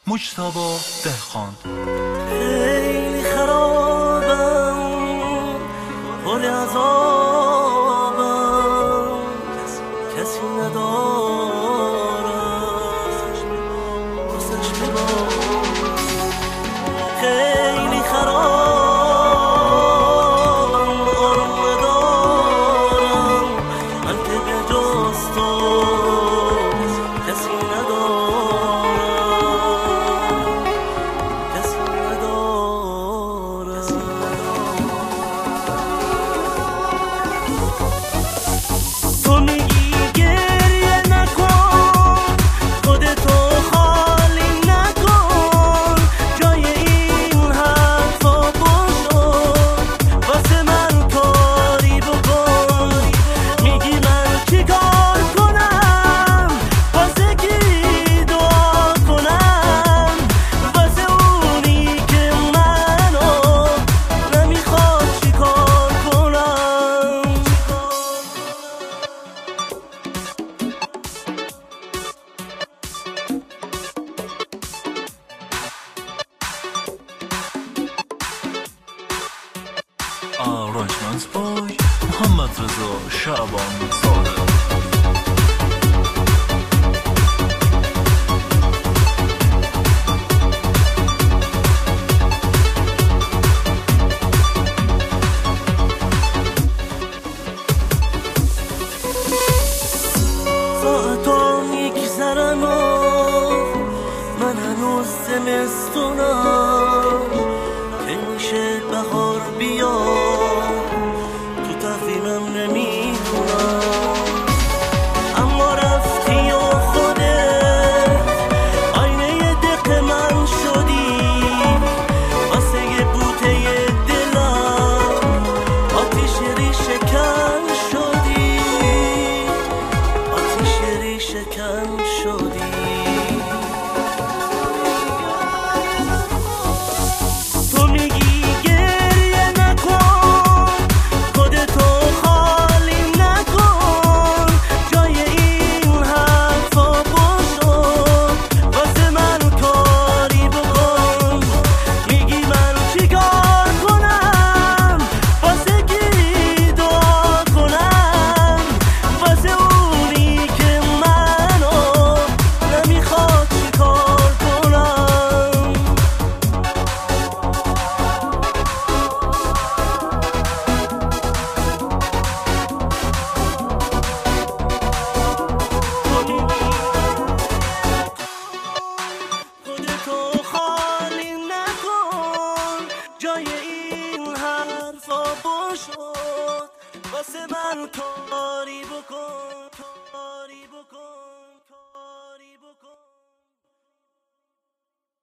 مجتبی دهقان. خیلی خرابم، پر عذابم، کسی ندارم واسش بگم. خیلی خرابم، آرام ندارم، من که به جز تو کسی آرانجمنت بای محمد رضا شعبان صادق. ساعتا میگذرن و من هنوز زمستونم، که میشه بهار بیاد تو تقویمم نمیدونم. اما رفتی و خودت آینه دق من شدی، واسه یه بوته دلم آتیش ریشه کن شدی، آتیش ریشه کن شدی. واسه من کاری بکن.